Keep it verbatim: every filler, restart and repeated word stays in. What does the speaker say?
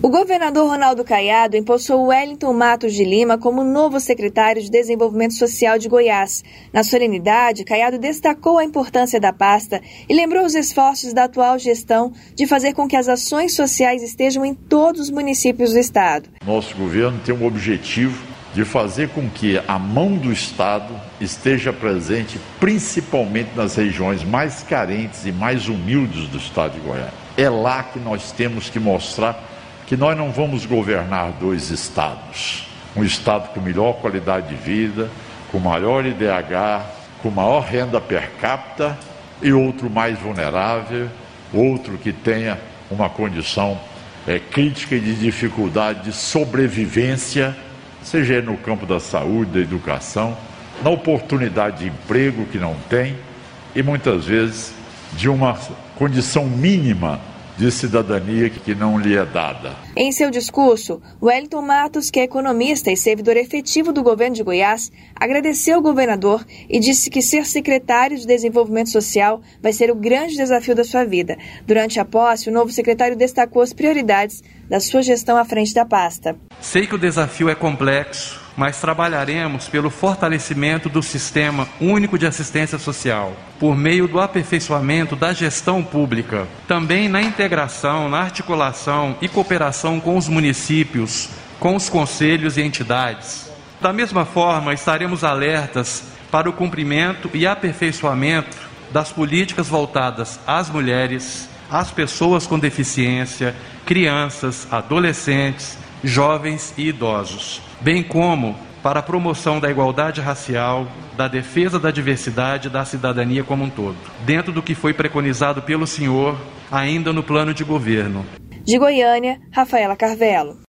O governador Ronaldo Caiado empossou Wellington Matos de Lima como novo secretário de Desenvolvimento Social de Goiás. Na solenidade, Caiado destacou a importância da pasta e lembrou os esforços da atual gestão de fazer com que as ações sociais estejam em todos os municípios do estado. Nosso governo tem um objetivo de fazer com que a mão do Estado esteja presente principalmente nas regiões mais carentes e mais humildes do estado de Goiás. É lá que nós temos que mostrar que nós não vamos governar dois estados. Um estado com melhor qualidade de vida, com maior I D H, com maior renda per capita e outro mais vulnerável, outro que tenha uma condição é, crítica e de dificuldade de sobrevivência, seja no campo da saúde, da educação, na oportunidade de emprego que não tem e muitas vezes de uma condição mínima de cidadania que não lhe é dada. Em seu discurso, Wellington Matos, que é economista e servidor efetivo do governo de Goiás, agradeceu ao governador e disse que ser secretário de Desenvolvimento Social vai ser o grande desafio da sua vida. Durante a posse, o novo secretário destacou as prioridades da sua gestão à frente da pasta. Sei que o desafio é complexo, mas trabalharemos pelo fortalecimento do Sistema Único de Assistência Social, por meio do aperfeiçoamento da gestão pública, também na integração, na articulação e cooperação com os municípios, com os conselhos e entidades. Da mesma forma, estaremos alertas para o cumprimento e aperfeiçoamento das políticas voltadas às mulheres, às pessoas com deficiência, crianças, adolescentes, jovens e idosos, bem como para a promoção da igualdade racial, da defesa da diversidade e da cidadania como um todo, dentro do que foi preconizado pelo senhor ainda no plano de governo. De Goiânia, Rafaela Carvelo.